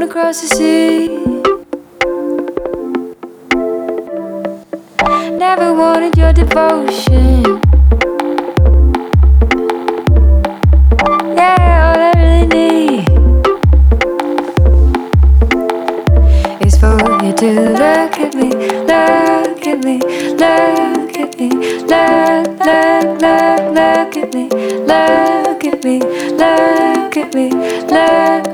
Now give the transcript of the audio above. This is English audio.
moon across the sea. Never wanted your devotion. Yeah, all I really need is for you to look at me, look at me, look at me, look at me, look at me, look at me, look